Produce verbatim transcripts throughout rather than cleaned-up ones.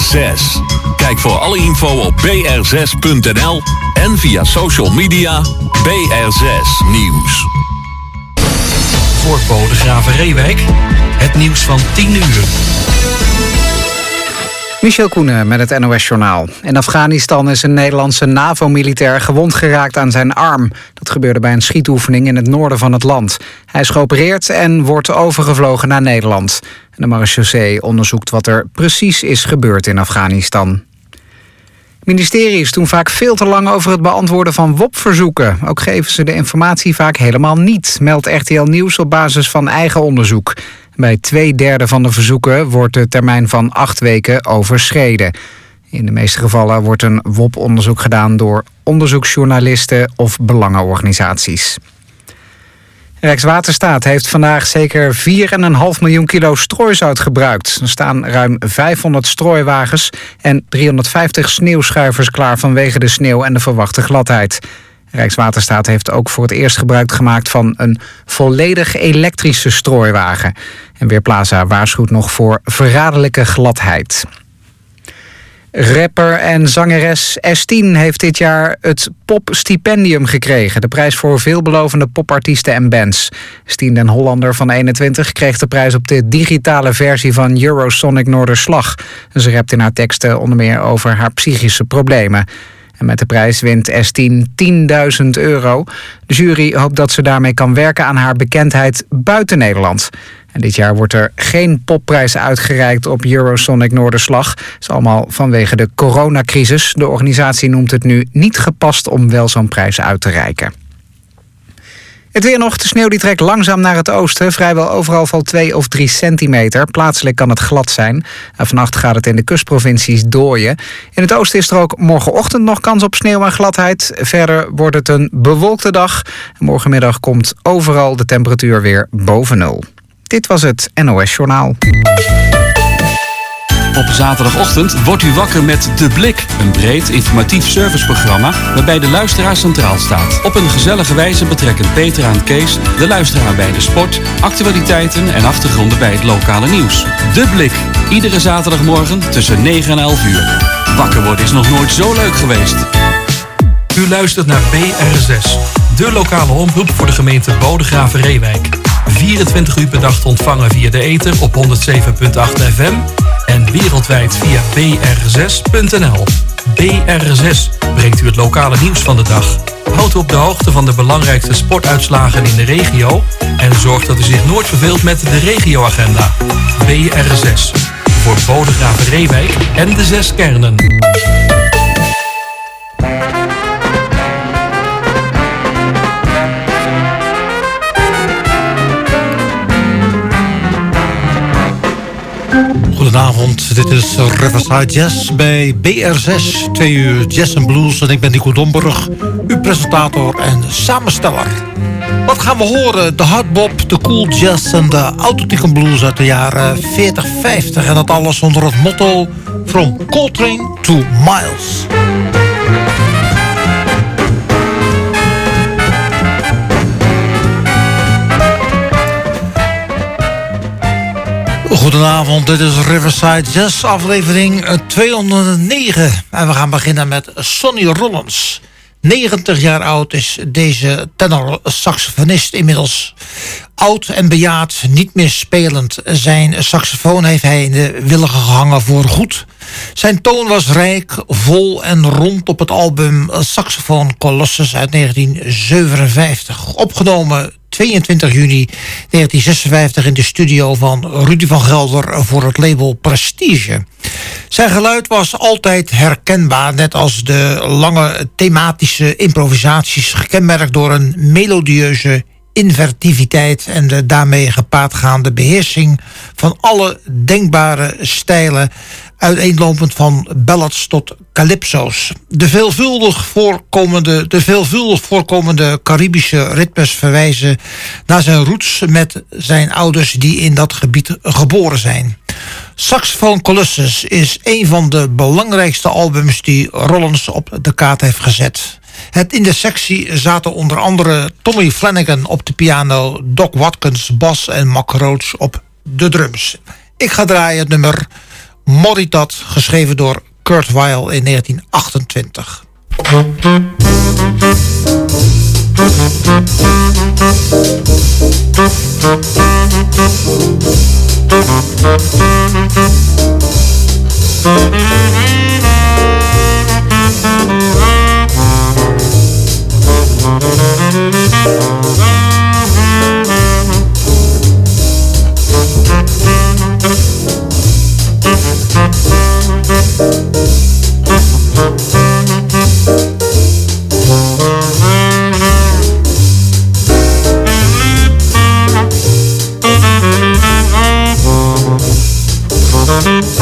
zes. Kijk voor alle info op b r zes punt n l en via social media B R zes Nieuws. Voor Bodegraven Reewijk, het nieuws van tien uur. Michel Koenen met het N O S-journaal. In Afghanistan is een Nederlandse NAVO-militair gewond geraakt aan zijn arm. Dat gebeurde bij een schietoefening in het noorden van het land. Hij is geopereerd en wordt overgevlogen naar Nederland. De marechaussee onderzoekt wat er precies is gebeurd in Afghanistan. Het ministerie is toen vaak veel te lang over het beantwoorden van W O P-verzoeken. Ook geven ze de informatie vaak helemaal niet, meldt R T L Nieuws op basis van eigen onderzoek. Bij twee derde van de verzoeken wordt de termijn van acht weken overschreden. In de meeste gevallen wordt een W O P-onderzoek gedaan door onderzoeksjournalisten of belangenorganisaties. Rijkswaterstaat heeft vandaag zeker vier komma vijf miljoen kilo strooizout gebruikt. Er staan ruim vijfhonderd strooiwagens en driehonderdvijftig sneeuwschuivers klaar vanwege de sneeuw en de verwachte gladheid. Rijkswaterstaat heeft ook voor het eerst gebruik gemaakt van een volledig elektrische strooiwagen. En Weerplaza waarschuwt nog voor verraderlijke gladheid. Rapper en zangeres S tien heeft dit jaar het Pop Stipendium gekregen. De prijs voor veelbelovende popartiesten en bands. S tien den Hollander van eenentwintig kreeg de prijs op de digitale versie van Eurosonic Noorderslag. Ze rapt in haar teksten onder meer over haar psychische problemen. En met de prijs wint S tien tienduizend euro. De jury hoopt dat ze daarmee kan werken aan haar bekendheid buiten Nederland. En dit jaar wordt er geen popprijs uitgereikt op Eurosonic Noorderslag. Dat is allemaal vanwege de coronacrisis. De organisatie noemt het nu niet gepast om wel zo'n prijs uit te reiken. Het weer nog. De sneeuw die trekt langzaam naar het oosten. Vrijwel overal valt twee of drie centimeter. Plaatselijk kan het glad zijn. En vannacht gaat het in de kustprovincies dooien. In het oosten is er ook morgenochtend nog kans op sneeuw en gladheid. Verder wordt het een bewolkte dag. En morgenmiddag komt overal de temperatuur weer boven nul. Dit was het N O S-journaal. Op zaterdagochtend wordt u wakker met De Blik. Een breed informatief serviceprogramma waarbij de luisteraar centraal staat. Op een gezellige wijze betrekken Peter en Kees de luisteraar bij de sport, actualiteiten en achtergronden bij het lokale nieuws. De Blik. Iedere zaterdagmorgen tussen negen en elf uur. Wakker worden is nog nooit zo leuk geweest. U luistert naar B R zes, de lokale omroep voor de gemeente Bodegraven-Reewijk. vierentwintig uur per dag te ontvangen via de ether op honderd zeven komma acht F M en wereldwijd via b r zes punt n l. B R zes brengt u het lokale nieuws van de dag. Houdt u op de hoogte van de belangrijkste sportuitslagen in de regio en zorgt dat u zich nooit verveelt met de regioagenda. B R zes, voor Bodegraven-Reewijk en de zes kernen. Goedenavond, dit is Riverside Jazz bij B R zes. Twee uur jazz en blues en ik ben Nico Domburg, uw presentator en samensteller. Wat gaan we horen? De hardbop, de cool jazz en de authentieke blues uit de jaren veertig, vijftig. En dat alles onder het motto From Coltrane to Miles. Goedenavond, dit is Riverside Jazz, aflevering tweehonderdnegen. En we gaan beginnen met Sonny Rollins. negentig jaar oud is deze tenor-saxofonist inmiddels. Oud en bejaard, niet meer spelend. Zijn saxofoon heeft hij in de wilgen gehangen voor goed. Zijn toon was rijk, vol en rond op het album Saxophone Colossus uit negentien zevenenvijftig. Opgenomen tweeëntwintig juni negentien zesenvijftig in de studio van Rudy van Gelder voor het label Prestige. Zijn geluid was altijd herkenbaar, net als de lange thematische improvisaties, gekenmerkt door een melodieuze invertiviteit en de daarmee gepaardgaande beheersing van alle denkbare stijlen, uiteenlopend van ballads tot calypso's. De veelvuldig voorkomende, de veelvuldig voorkomende Caribische ritmes verwijzen naar zijn roots met zijn ouders die in dat gebied geboren zijn. Saxophone Colossus is een van de belangrijkste albums die Rollins op de kaart heeft gezet. Het in de sectie zaten onder andere Tommy Flanagan op de piano, Doc Watkins bas en Mac Roach op de drums. Ik ga draaien het nummer Moritat, geschreven door Kurt Weill in negentien achtentwintig. Thank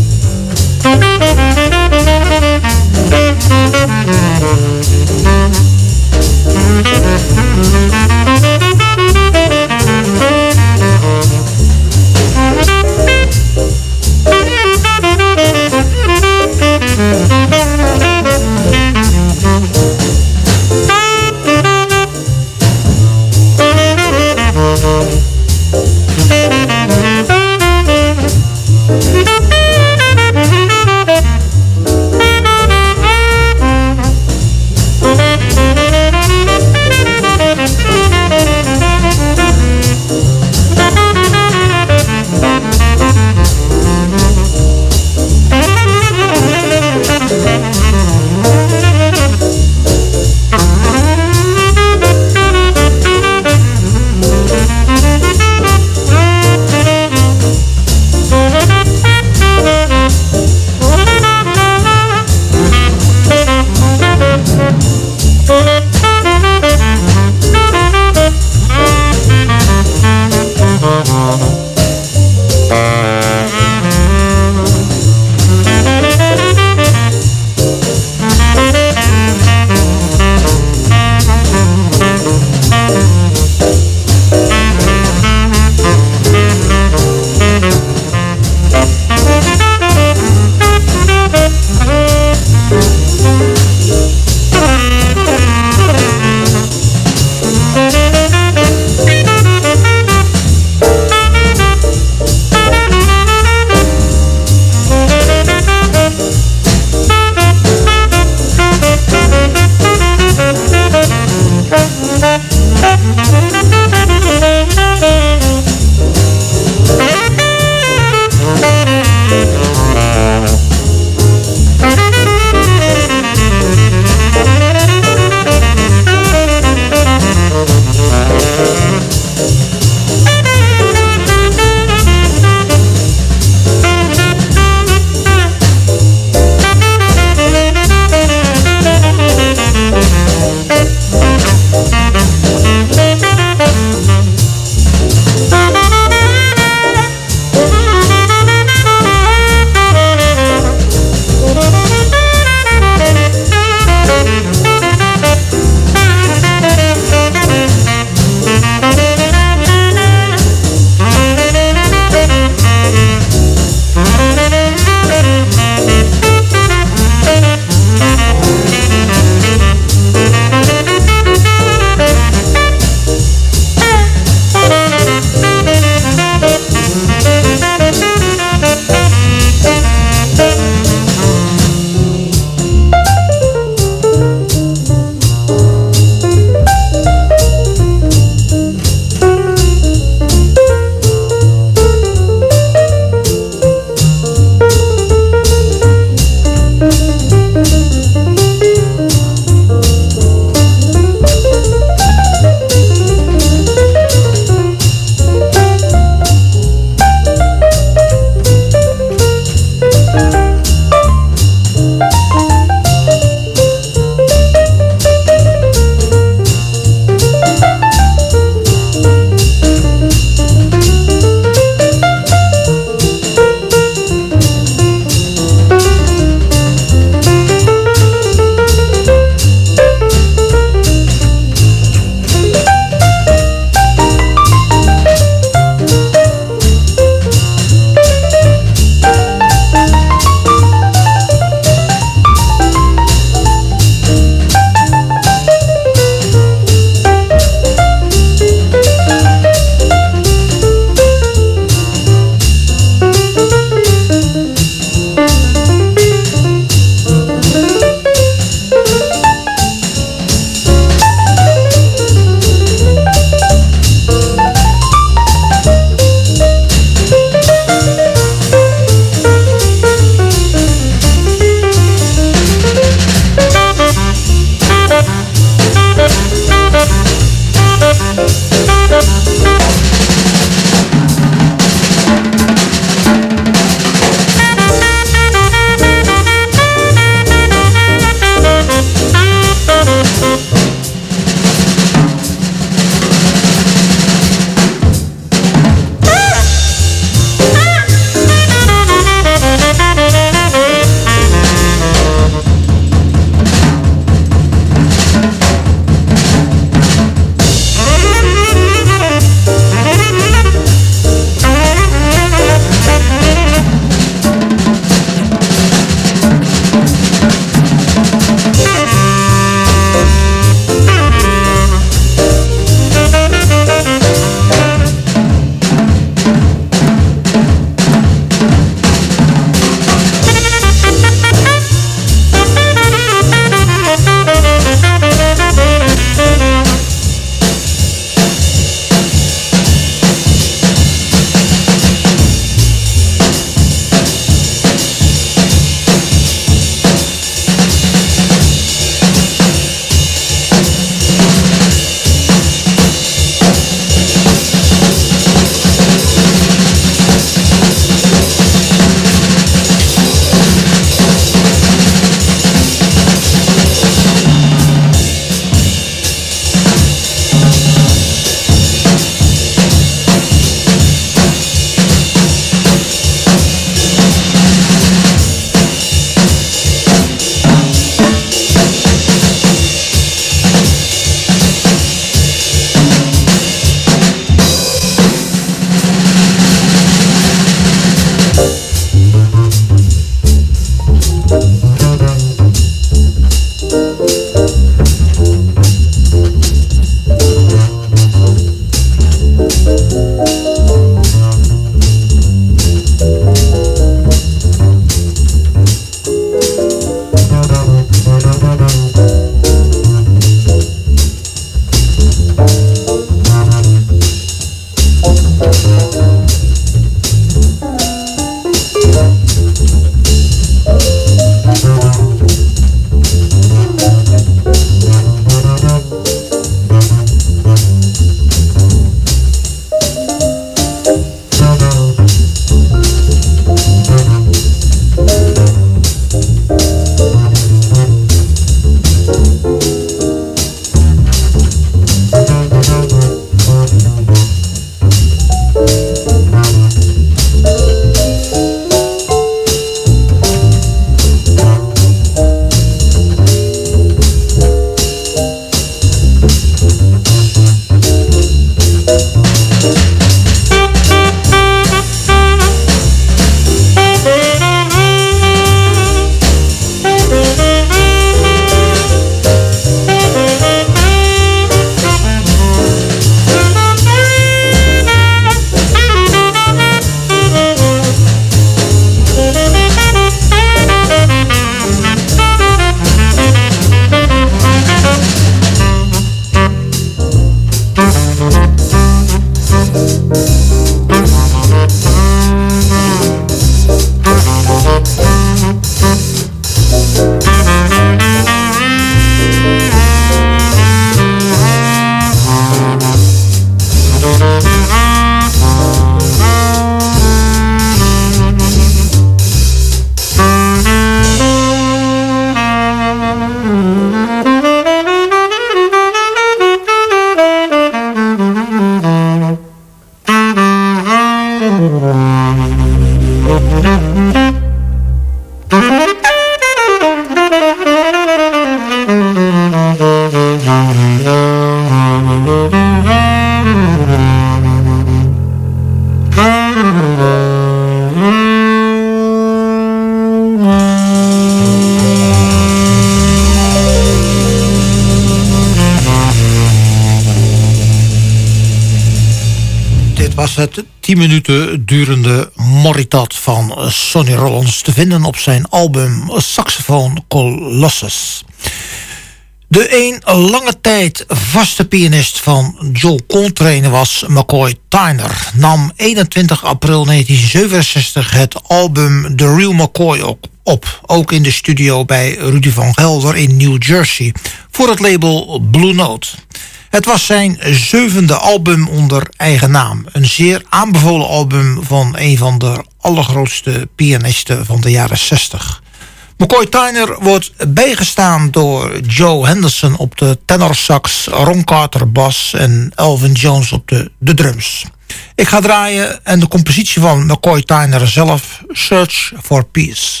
was het tien minuten durende Moritat van Sonny Rollins te vinden op zijn album Saxophone Colossus. De een lange tijd vaste pianist van John Coltrane was McCoy Tyner. Nam eenentwintig april negentien zevenenzestig het album The Real McCoy op, op. Ook in de studio bij Rudy van Gelder in New Jersey. Voor het label Blue Note. Het was zijn zevende album onder eigen naam. Een zeer aanbevolen album van een van de allergrootste pianisten van de jaren zestig. McCoy Tyner wordt bijgestaan door Joe Henderson op de tenorsax, Ron Carter bas en Elvin Jones op de, de drums. Ik ga draaien en de compositie van McCoy Tyner zelf, Search for Peace.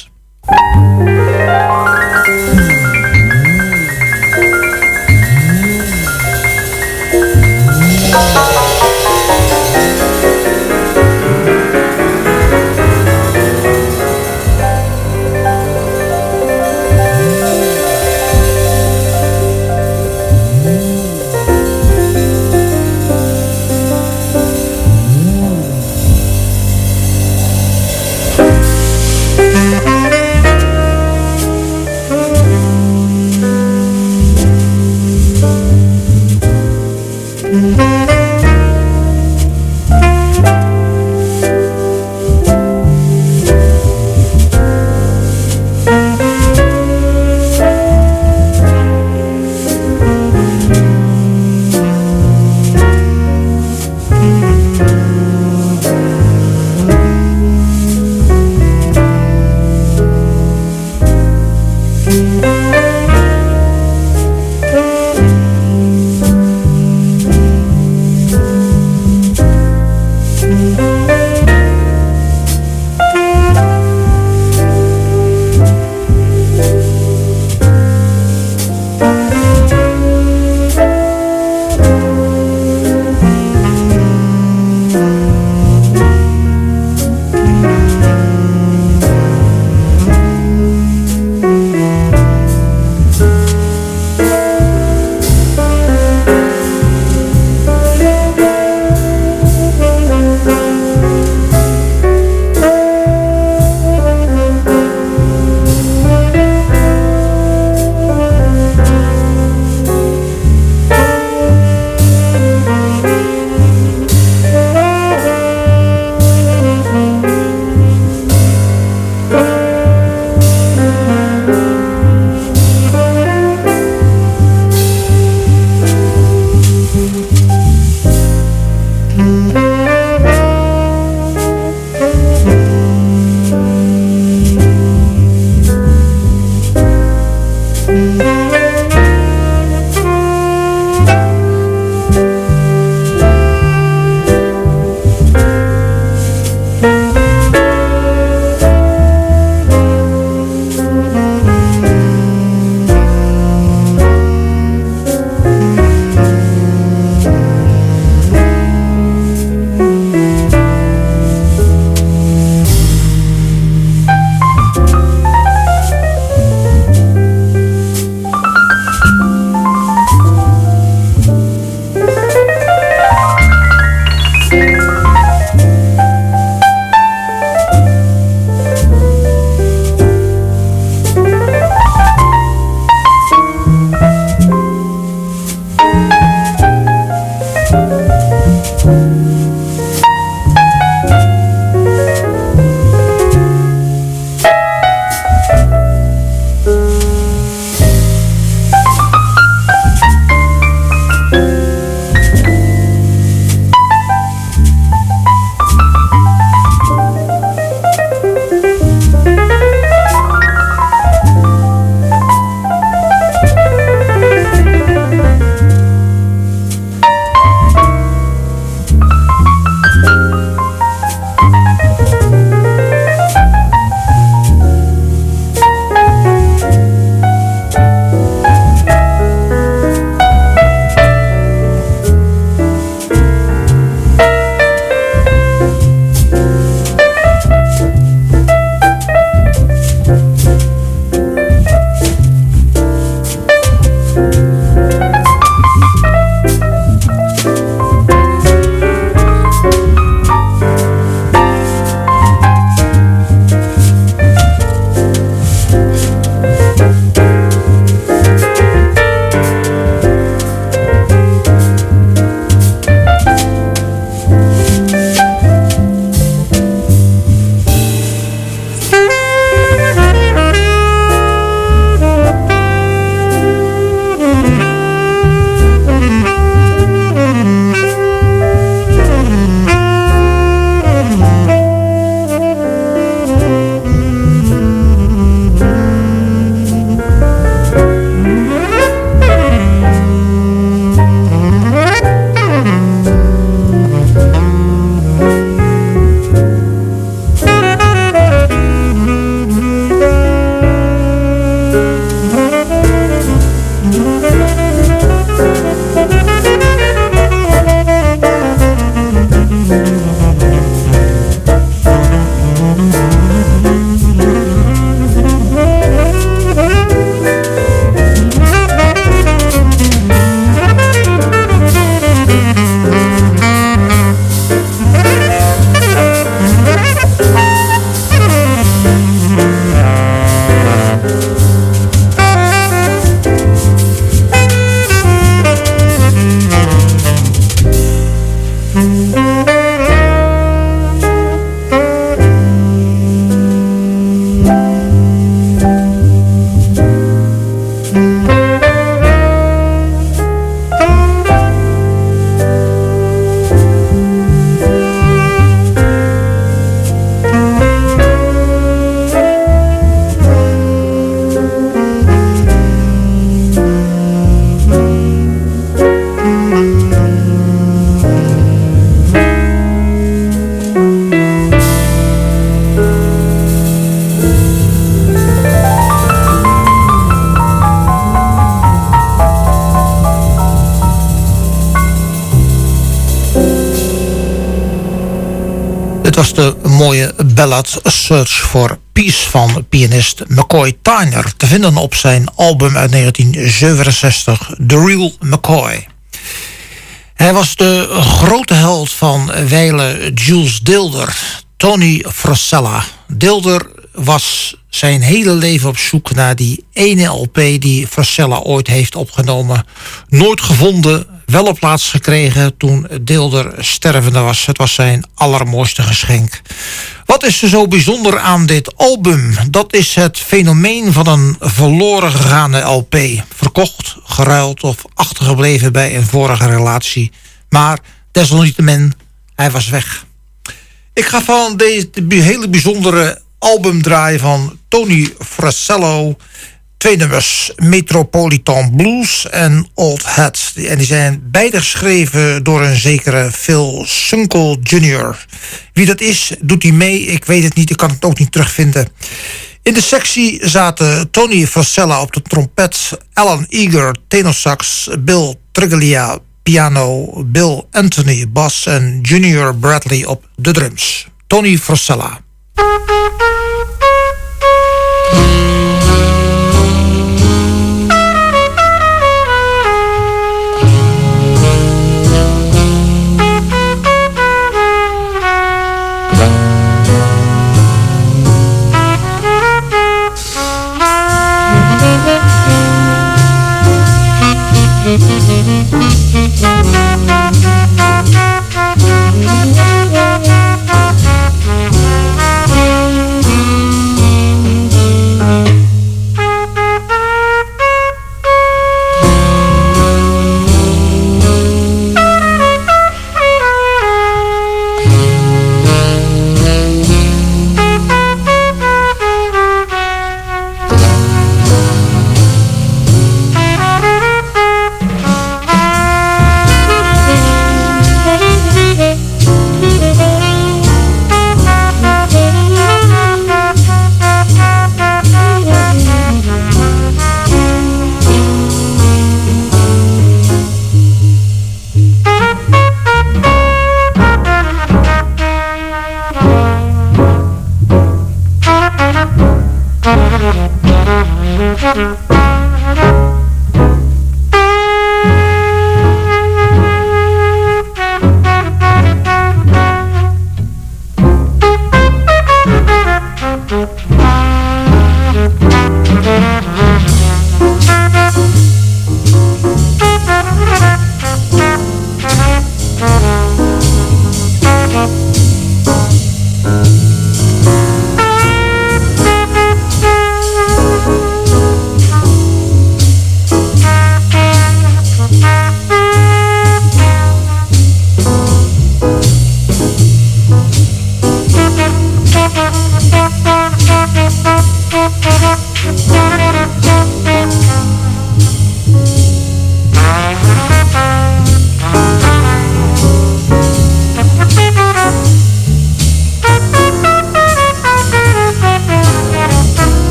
was de mooie ballad Search for Peace van pianist McCoy Tyner, te vinden op zijn album uit negentien zevenenzestig, The Real McCoy. Hij was de grote held van wijlen Jules Dilder, Tony Frisella. Dilder was zijn hele leven op zoek naar die ene L P die Frisella ooit heeft opgenomen. Nooit gevonden, wel op plaats gekregen toen Dilder stervende was. Het was zijn allermooiste geschenk. Wat is er zo bijzonder aan dit album? Dat is het fenomeen van een verloren gegaane L P. Verkocht, geruild of achtergebleven bij een vorige relatie. Maar desalniettemin, hij was weg. Ik ga van deze hele bijzondere album draaien van Tony Frisella twee nummers, Metropolitan Blues en Old Hat. En die zijn beide geschreven door een zekere Phil Sunkel junior Wie dat is, doet hij mee. Ik weet het niet, ik kan het ook niet terugvinden. In de sectie zaten Tony Frisella op de trompet, Alan Eager tenorsax, Bill Triglia piano, Bill Anthony bas en Junior Bradley op de drums. Tony Frisella.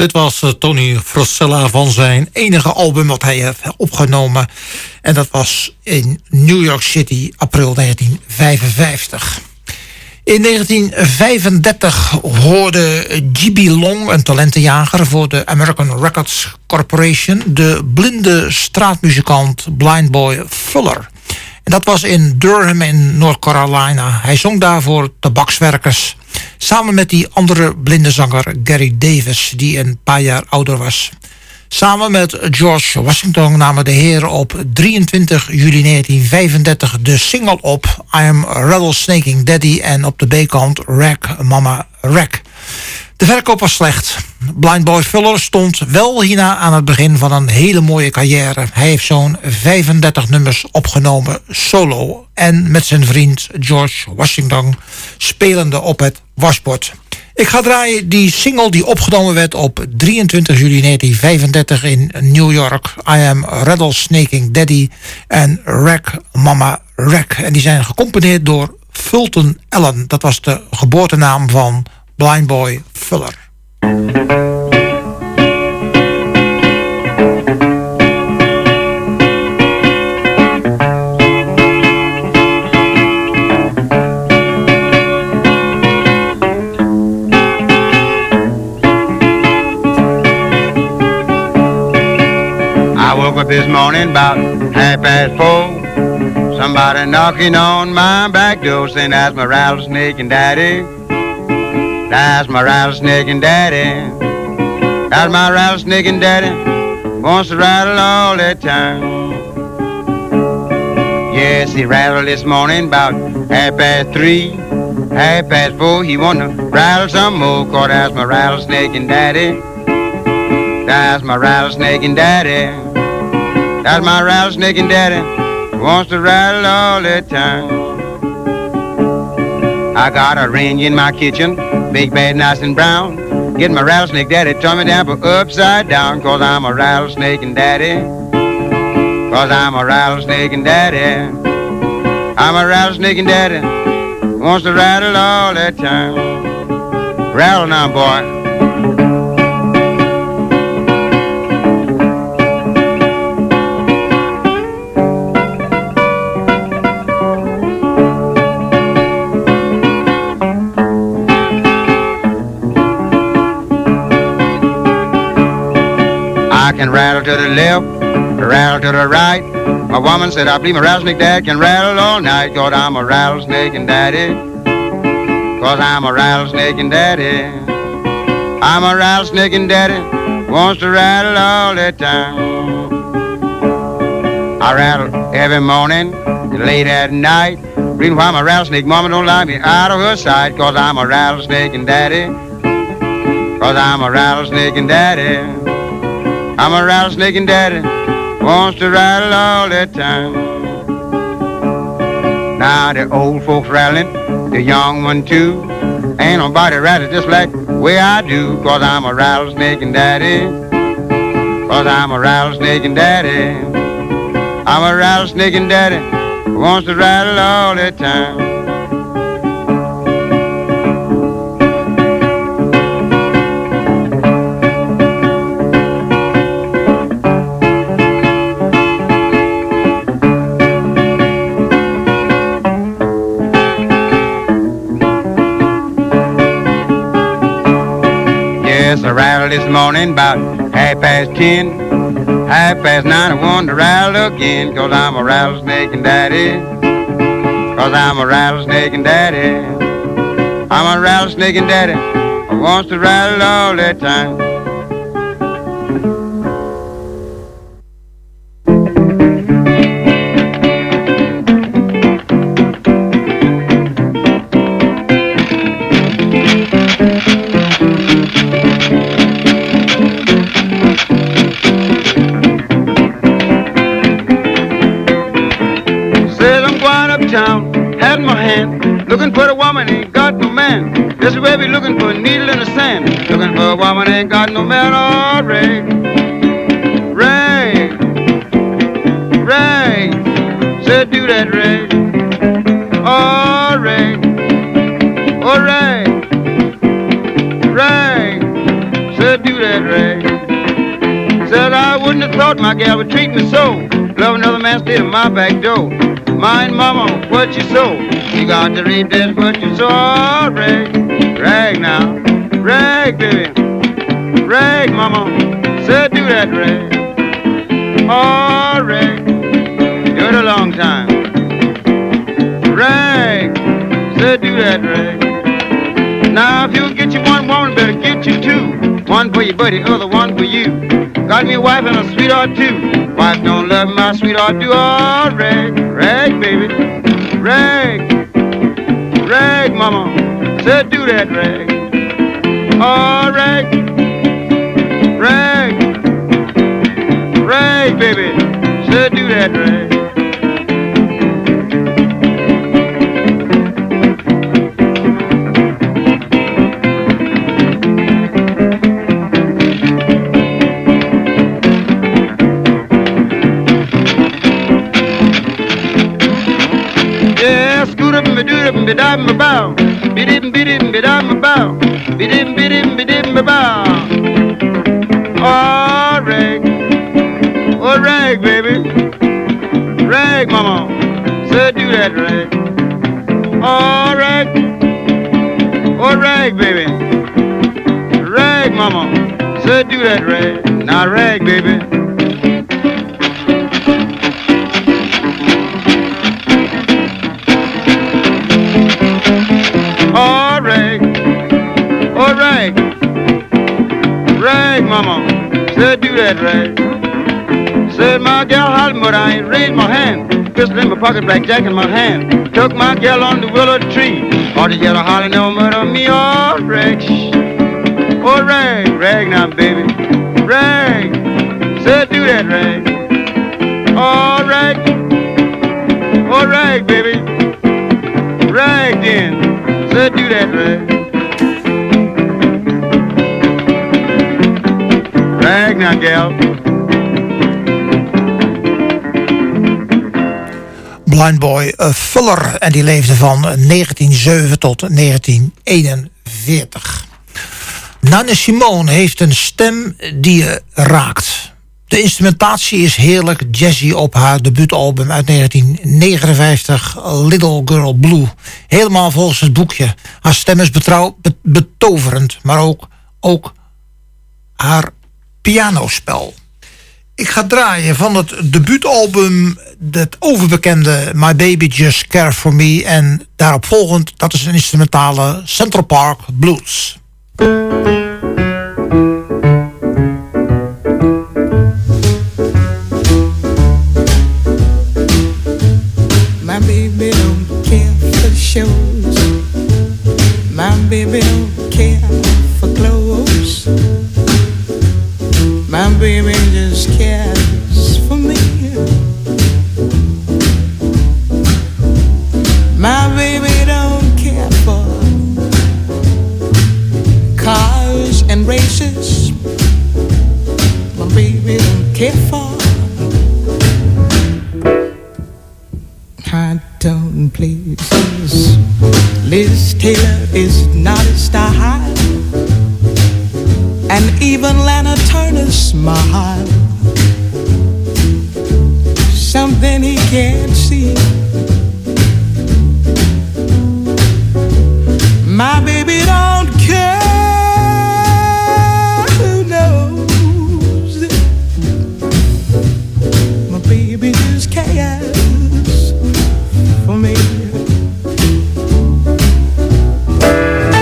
Dit was uh, Tony Frosella van zijn enige album wat hij heeft opgenomen. En dat was in New York City, april negentien vijfenvijftig. In negentien vijfendertig hoorde G B Long, een talentenjager voor de American Records Corporation, de blinde straatmuzikant Blind Boy Fuller. En dat was in Durham in North Carolina. Hij zong daar voor tabakswerkers. Samen met die andere blinde zanger Gary Davis, die een paar jaar ouder was. Samen met George Washington namen de heren op drieëntwintig juli negentien vijfendertig de single op I Am Rattlesnaking Daddy en op de B-kant Wreck Mama Wreck. De verkoop was slecht. Blind Boy Fuller stond wel hierna aan het begin van een hele mooie carrière. Hij heeft zo'n vijfendertig nummers opgenomen solo en met zijn vriend George Washington spelende op het wasbord. Ik ga draaien die single die opgenomen werd op drieëntwintig juli negentien vijfendertig in New York. I Am Rattlesnaking Daddy en Wreck Mama Wreck. En die zijn gecomponeerd door Fulton Allen. Dat was de geboortenaam van Blind Boy Fuller. This morning about half past four, somebody knocking on my back door saying that's my rattlesnake and daddy, that's my rattlesnake and daddy, that's my rattlesnake and daddy, wants to rattle all the time. Yes, he rattled this morning about half past three, half past four, he want to rattle some more, cause that's my rattlesnake and daddy, that's my rattlesnake and daddy. That's my rattlesnake and daddy, wants to rattle all the time. I got a range in my kitchen, big, bad, nice and brown. Get my rattlesnake daddy, turn me down for upside down, cause I'm a rattlesnake and daddy. Cause I'm a rattlesnake and daddy. I'm a rattlesnake and daddy, wants to rattle all the time. Rattle now, boy. Rattle to the left, rattle to the right. My woman said, I believe my rattlesnake dad can rattle all night. Cause I'm a rattlesnake and daddy. Cause I'm a rattlesnake and daddy. I'm a rattlesnake and daddy, wants to rattle all the time. I rattle every morning, late at night. Reason why my rattlesnake mama don't like me out of her sight. Cause I'm a rattlesnake and daddy. Cause I'm a rattlesnake and daddy. I'm a rattlesnake and daddy, wants to rattle all the time. Now the old folks rattling, the young one too. Ain't nobody rattling just like the way I do. Cause I'm a rattlesnake and daddy. Cause I'm a rattlesnake and daddy. I'm a rattlesnake and daddy, wants to rattle all the time. I rattled this morning about half past ten, half past nine I wanted to rattle again. Cause I'm a rattlesnake and daddy. Cause I'm a rattlesnake and daddy. I'm a rattlesnake and daddy, I wants to rattle all the time. Had my hand, looking for a woman, ain't got no man. This is where we looking for a needle in the sand. Looking for a woman, ain't got no man. Oh, Ray, Ray, Ray, said do that, Ray. Oh, Ray, oh, Ray, Ray, said do that, Ray. thought my gal would treat me so. Love another man stayed at my back door. Mind, mama, what you sow. You got to reap that's what you sow. Oh, rag, rag now. Rag, baby. Rag, mama. Say do that, rag. Oh, rag. Do it a long time. Rag. Say do that, rag. Now, if you get you one woman, better get you two. One for your buddy, other one for you. Got me a wife and a sweetheart too. Wife don't love my sweetheart do. Oh, rag, rag, baby. Rag. Rag, mama. Say do that, rag. Oh, rag. Rag. Rag, baby. Say do that, rag. Be dim be bow, be dim be dim be dim bow, be dim be dim be dim bow. Oh, rag, oh, rag, baby, rag, mama, say do that, rag. Oh, rag, oh, rag, baby, rag, mama, say do that, rag. Now, rag, baby. Oh, rag, oh, rag, rag, mama, said do that, rag. Said my gal hollering, but I ain't raised my hand. Pistol in my pocket, blackjack in my hand. Took my gal on the willow tree. All the yellow hollering, no murder me. Oh, rag, oh, rag, rag now, baby, rag. Said do that, rag. Oh, rag, oh, rag, baby, rag then. Say do that, rag. Rag now, gal. Blind Boy Fuller. En die leefde van negentien zeven tot negentien eenenveertig. Nina Simone heeft een stem die je raakt. De instrumentatie is heerlijk jazzy op haar debuutalbum uit negentien negenenvijftig, Little Girl Blue. Helemaal volgens het boekje. Haar stem is betrouw, be, betoverend, maar ook, ook haar pianospel. Ik ga draaien van het debuutalbum het overbekende My Baby Just Care For Me. En daarop volgend, dat is een instrumentale Central Park Blues. My baby don't care for the shows. My baby don't care for clothes. My baby just cares for me. My baby don't care for cars and races. My baby don't care for high-tone places. Liz Taylor is not a style, and even Lana Turner's smile, something he can't see. My baby don't care, who knows? My baby just cares for me.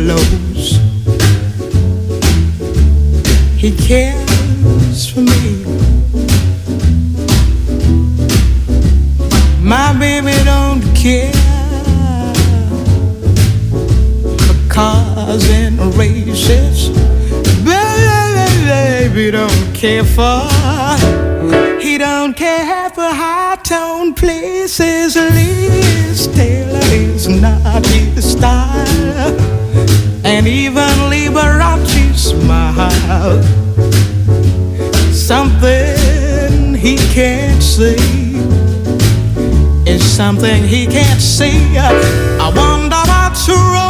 close. He cares for me. My baby don't care for cars and races. Baby don't care for. He don't care for high-tone places. Liz Taylor is not his style, and even Liberace smile. Something he can't see is something he can't see. I wonder what's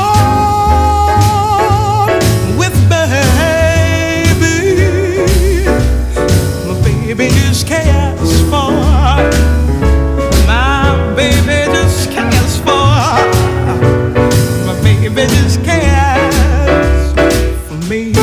wrong with baby. My baby just cares for. My baby just cares for. My baby just cares for me.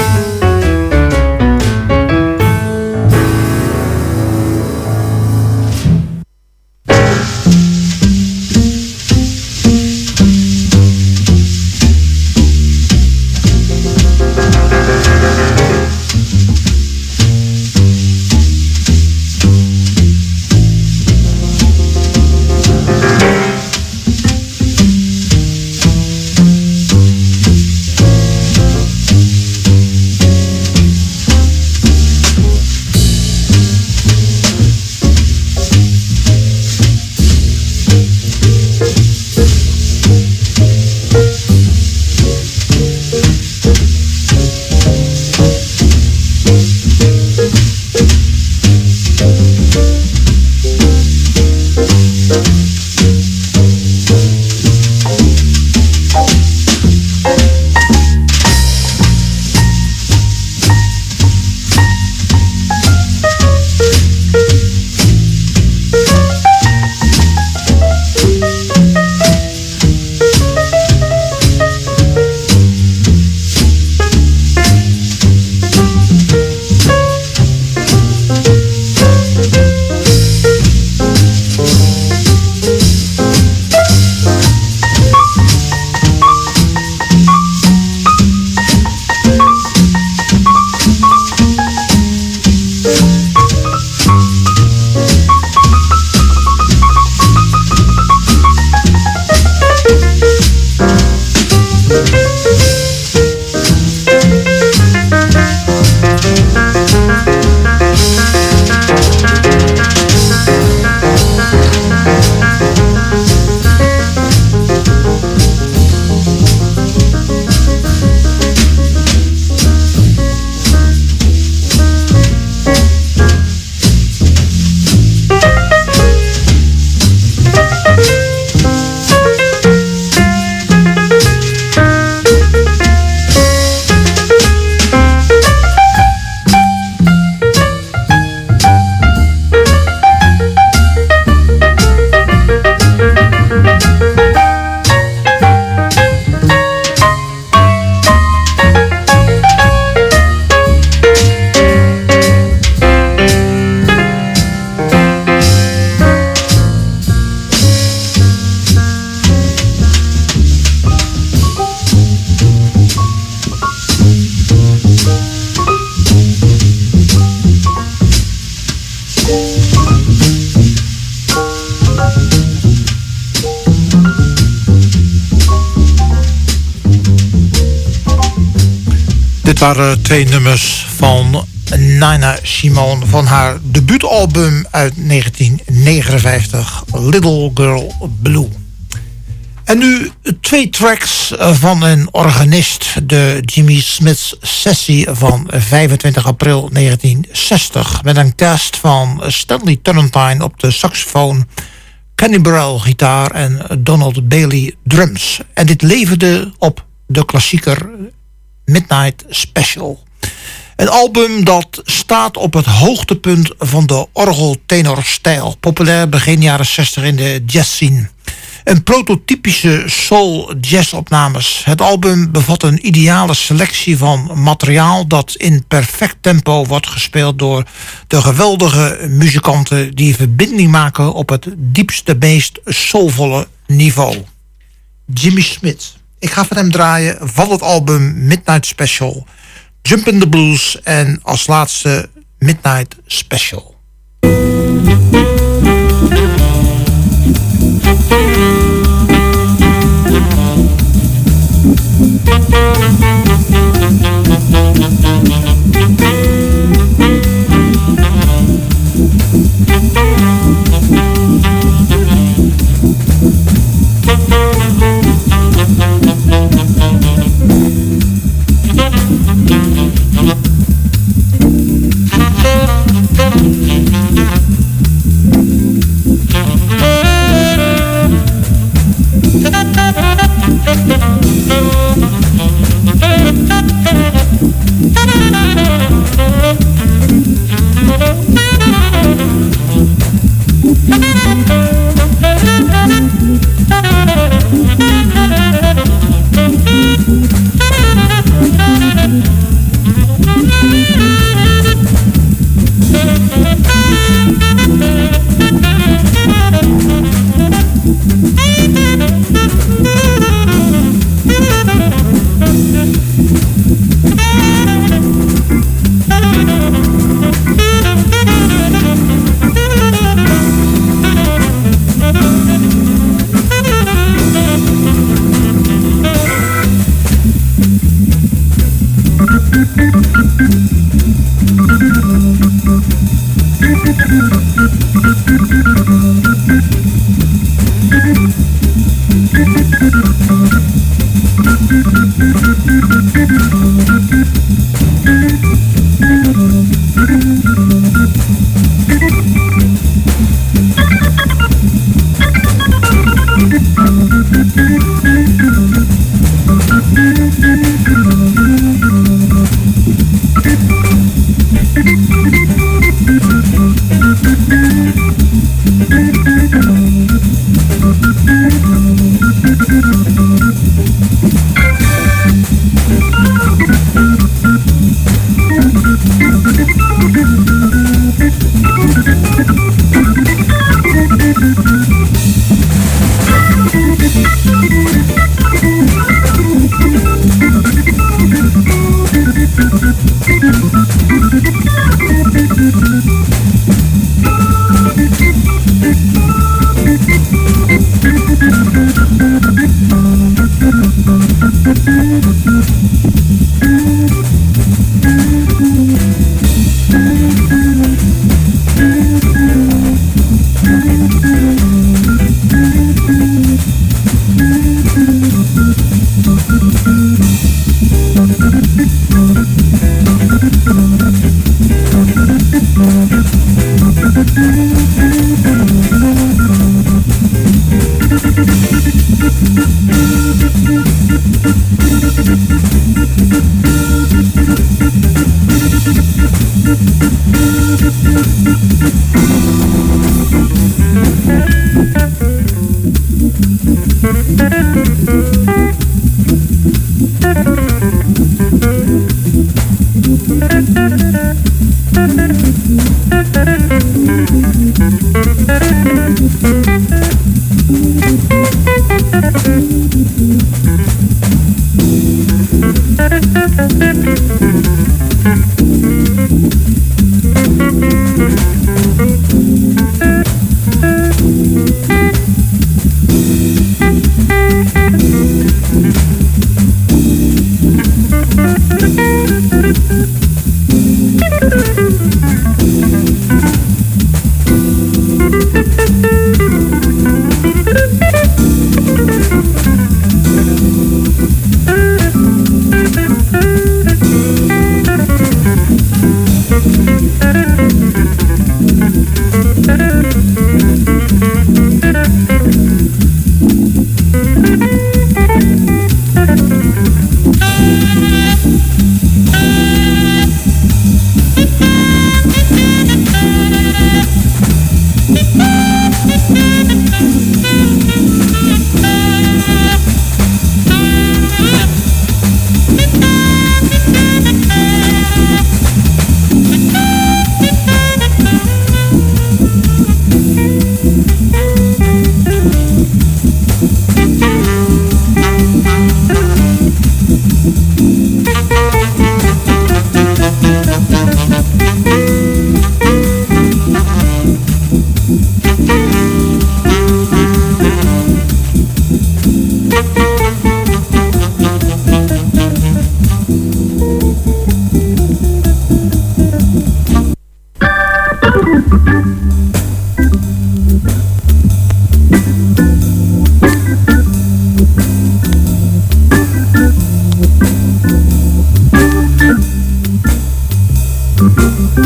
Dit waren twee nummers van Nina Simone van haar debuutalbum uit negentien negenenvijftig, Little Girl Blue. En nu twee tracks van een organist, de Jimmy Smith sessie van vijfentwintig april negentien zestig... met een cast van Stanley Turrentine op de saxofoon, Kenny Burrell gitaar en Donald Bailey drums. En dit leverde op de klassieker Midnight Special. Een album dat staat op het hoogtepunt van de orgeltenorstijl, populair begin jaren zestig in de jazzscene. Een prototypische soul-jazz-opnames. Het album bevat een ideale selectie van materiaal dat in perfect tempo wordt gespeeld door de geweldige muzikanten die verbinding maken op het diepste, meest soulvolle niveau. Jimmy Smith Ik ga van hem draaien van het album Midnight Special, Jump in the Blues en als laatste Midnight Special.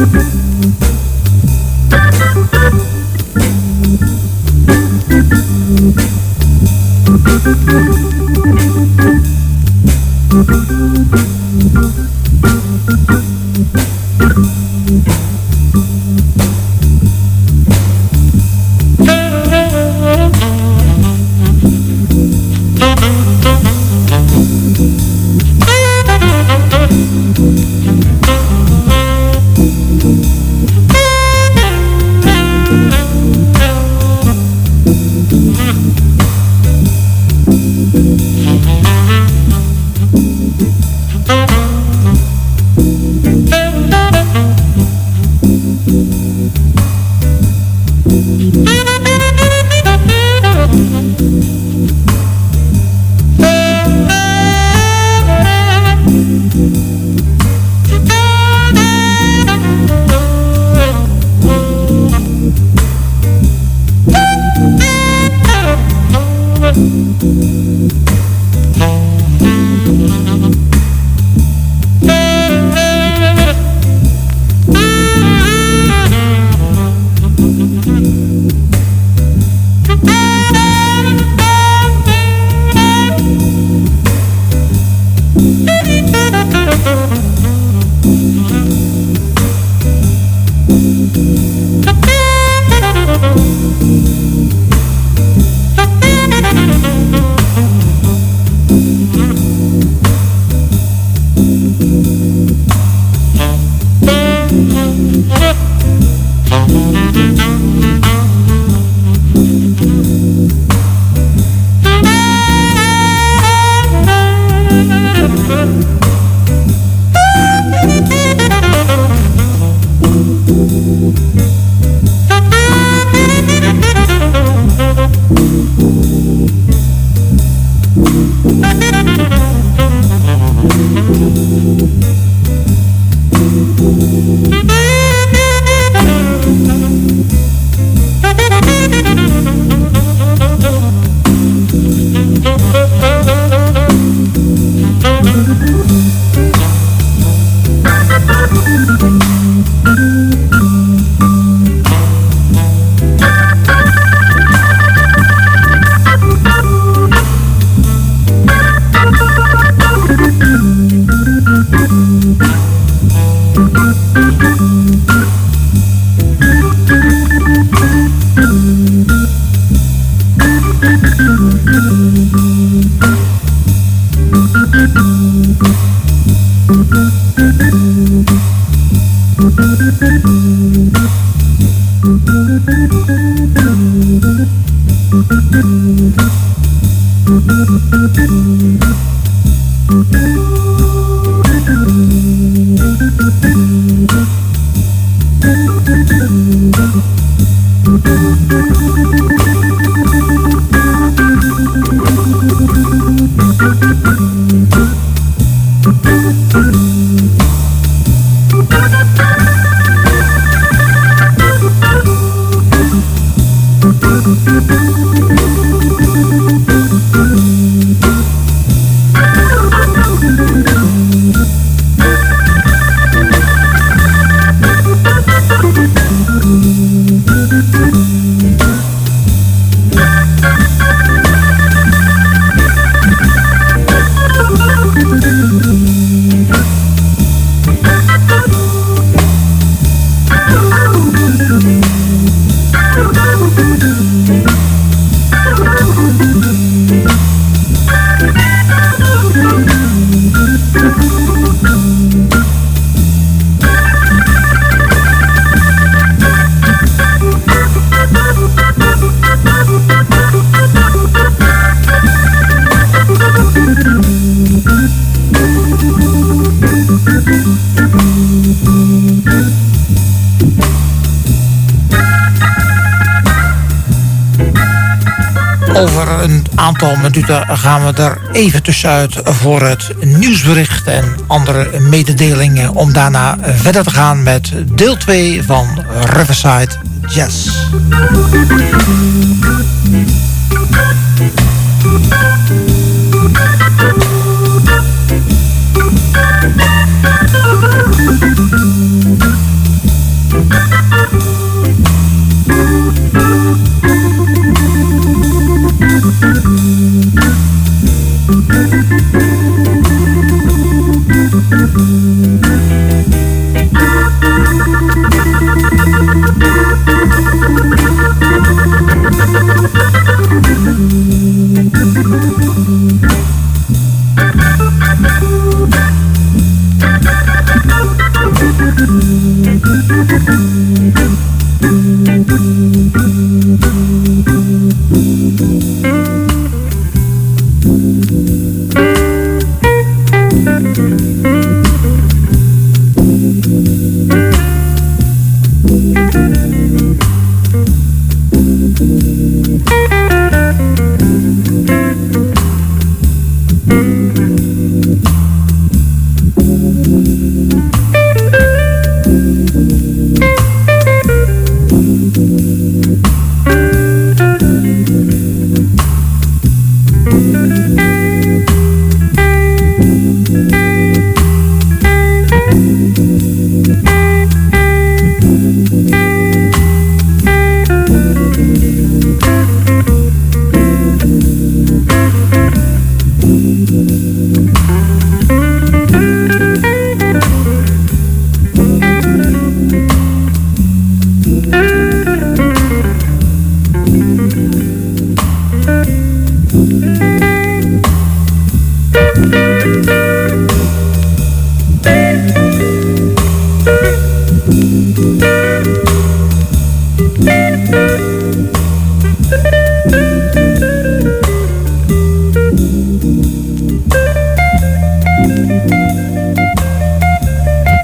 Over een aantal minuten gaan we er even tussenuit voor het nieuwsbericht en andere mededelingen, om daarna verder te gaan met deel twee van Riverside Jazz.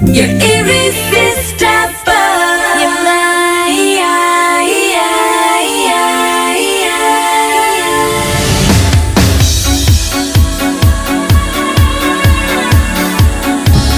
You're irresistible.